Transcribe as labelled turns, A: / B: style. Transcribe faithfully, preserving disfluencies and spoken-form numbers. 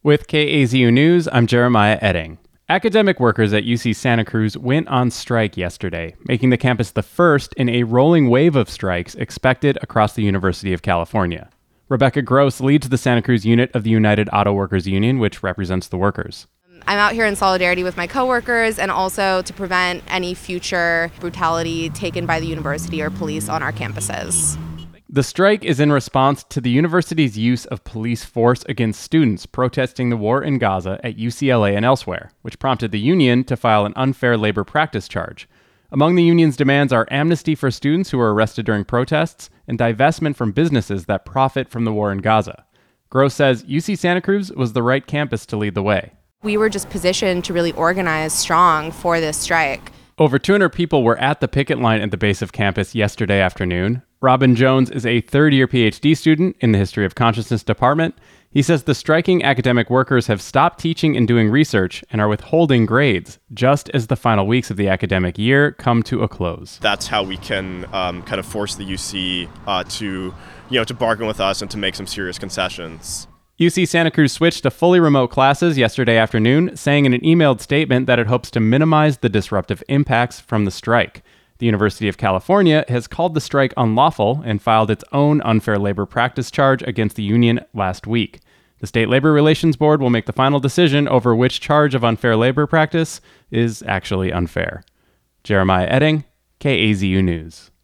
A: With K A Z U News, I'm Jeremiah Edding. Academic workers at U C Santa Cruz went on strike yesterday, making the campus the first in a rolling wave of strikes expected across the University of California. Rebecca Gross leads the Santa Cruz unit of the United Auto Workers Union, which represents the workers.
B: I'm out here in solidarity with my coworkers and also to prevent any future brutality taken by the university or police on our campuses.
A: The strike is in response to the university's use of police force against students protesting the war in Gaza at U C L A and elsewhere, which prompted the union to file an unfair labor practice charge. Among the union's demands are amnesty for students who were arrested during protests and divestment from businesses that profit from the war in Gaza. Gross says U C Santa Cruz was the right campus to lead the way.
B: We were just positioned to really organize strong for this strike.
A: Over two hundred people were at the picket line at the base of campus yesterday afternoon. Robin Jones is a third-year P H D student in the History of Consciousness department. He says the striking academic workers have stopped teaching and doing research and are withholding grades, just as the final weeks of the academic year come to a close.
C: That's how we can um, kind of force the U C uh, to, you know, to bargain with us and to make some serious concessions.
A: U C Santa Cruz switched to fully remote classes yesterday afternoon, saying in an emailed statement that it hopes to minimize the disruptive impacts from the strike. The University of California has called the strike unlawful and filed its own unfair labor practice charge against the union last week. The State Labor Relations Board will make the final decision over which charge of unfair labor practice is actually unfair. Jeremiah Edding, K A Z U News.